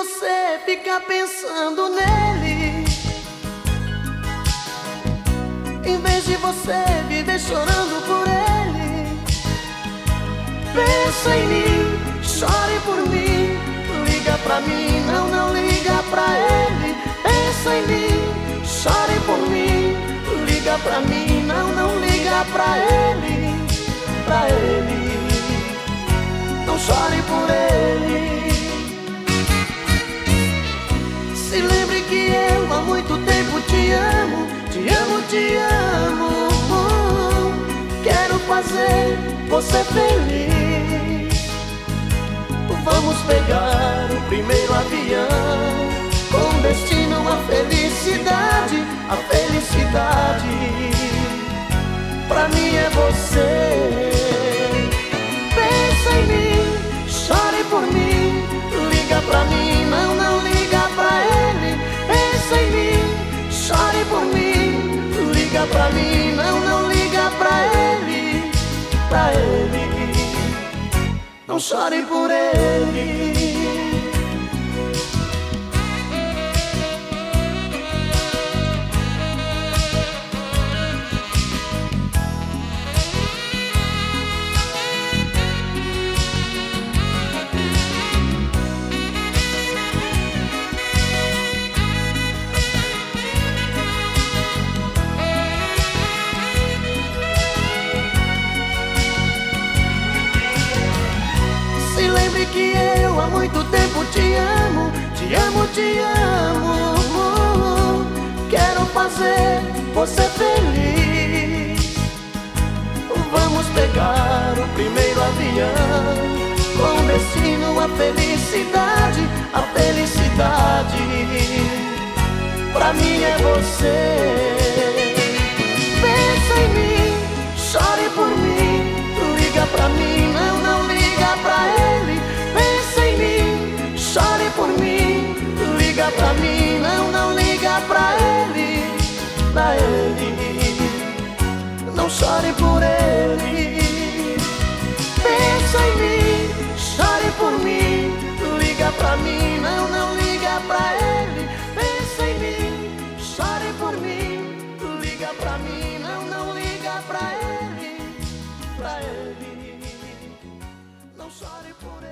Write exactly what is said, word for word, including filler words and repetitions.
você ficar pensando nele, em vez de você viver chorando por ele. Pensa em mim, chore por mim, liga pra mim, não, não liga pra ele. Pensa em mim, chore por mim, liga pra mim, não, não liga pra ele, pra ele. Não chore por ele. Se lembre que eu há muito tempo te amo, te amo, te amo. Quero fazer você feliz. Vamos pegar o primeiro avião, com destino à felicidade, a felicidade. Pra mim é você. Pensa em mim, chore por mim, liga pra mim, não, não liga pra ele. Pensa em mim, chore por mim, liga pra mim, não, não liga pra ele, pra ele. Não chore por ele. Lembre que eu há muito tempo te amo, te amo, te amo. Quero fazer você feliz. Vamos pegar o primeiro avião, com destino à felicidade, a felicidade. Pra mim é você. Pensa em mim, chore por mim, liga pra mim, não, não liga pra ele. Pensa em mim, chore por mim, liga pra mim, não, não liga pra ele, pra ele. Não chore por ele. Pensa em mim, chore por mim, liga pra mim, não, não liga pra ele. Pensa em mim, chore por mim, liga pra mim, não, não liga pra ele, pra ele. Não chore por ele.